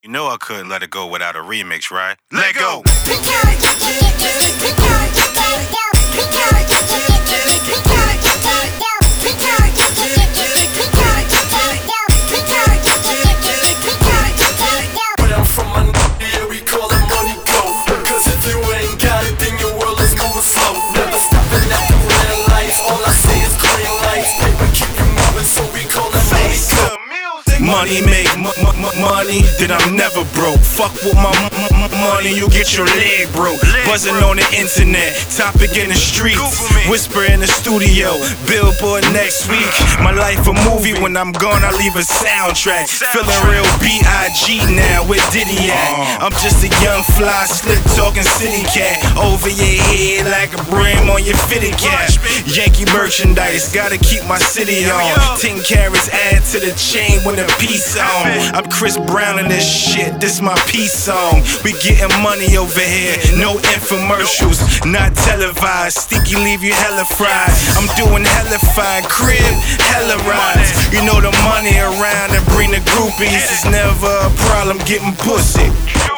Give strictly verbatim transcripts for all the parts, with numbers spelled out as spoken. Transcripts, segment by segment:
You know I couldn't let it go without a remix, right? Let go! Money make m m money, then I'm never broke. Fuck with my m m money, you get your leg broke. Buzzing on the internet, topic in the streets, whisper in the studio, billboard next week. My life a movie, when I'm gone I leave a soundtrack. Feeling real B I G now, where Diddy at? I'm just a young fly, slick talking city cat. Over your head like a brim on your fitted cap. Yankee merchandise, gotta keep my city on. Ten carats add to the chain when the peace on. I'm Chris Brown in this shit, this my peace song. We getting money over here, no infomercials, not televised. Sticky leave you hella fried. I'm doing hella fine, crib, hella rides. You know the money around and bring the groupies. It's never a problem getting pussy.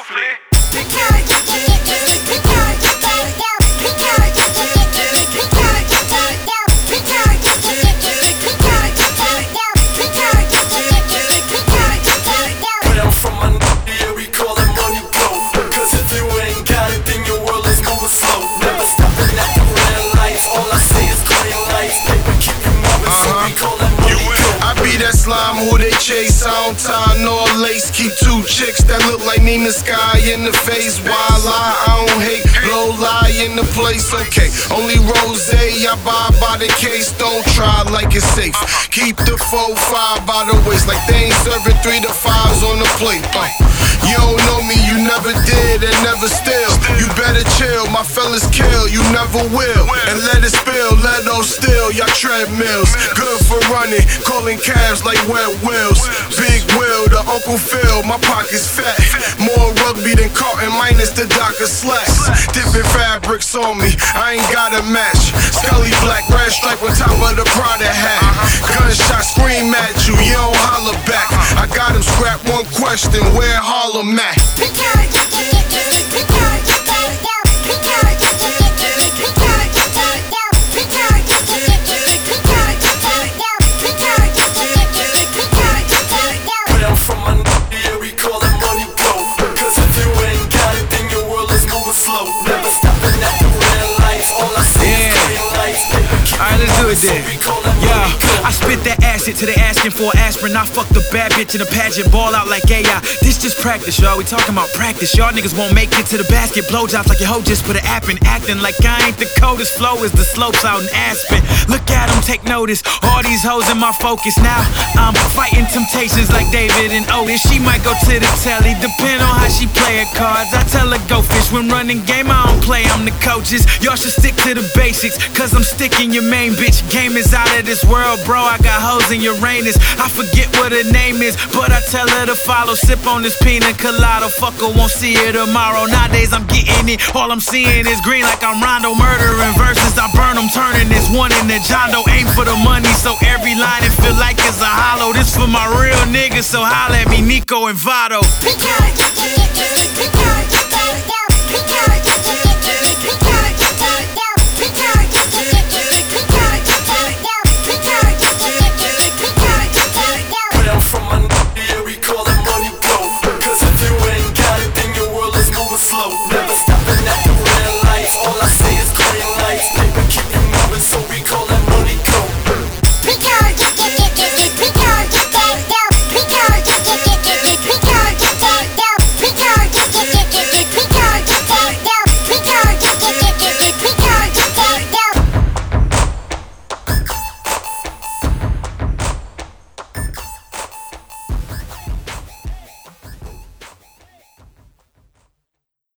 Slime who they chase, I don't tie no lace. Keep two chicks that look like Nina Sky in the face. Wild lie, I don't hate, low lie in the place. Okay, only rose, I buy by the case. Don't try like it's safe. Keep the four five by the waist, like they ain't serving three to fives on the plate. Uh, you don't know me, you never did and never still. You better chill, my fellas kill, you never will. And let it spill, let those still, y'all treadmills. Good for running, calling cabs like wet wheels. Big wheel, the Uncle Phil, my pockets fat. More rugby than Carton, minus the Docker slacks. Dipping fabrics on me, I ain't got a match. Scully black, red stripe on top of the Prada hat. Gunshot scream at you, you don't holler back. I got him scrap one question, where Harlem at? Yeah, I spit that acid till they asking for aspirin. I fuck the bad bitch in a pageant, ball out like A I. This just practice, y'all. We talking about practice. Y'all niggas won't make it to the basket. Blowjobs like your hoe just put an app in. Acting like I ain't the coldest. Flow is the slopes out in Aspen. Look at them, take notice. All these hoes in my focus. Now I'm fighting temptations like David and Otis. She might go to the telly, depend on how she play her cards. I tell her go fish. When running game, I don't play, I'm the coaches. Y'all should stick to the basics, cause I'm sticking your main bitch. Game is out of this world, bro. I got hoes in Uranus. I forget what her name is, but I tell her to follow. Sip on this pina colada. Fucker won't see her tomorrow. Nowadays I'm getting it. All I'm seeing is green like I'm Rondo. Murdering verses, I burn them, turning this one in the Jondo. Aim for the money, so every line it feel like it's a hollow. This for my real niggas, so holla at me, Nico and Vado.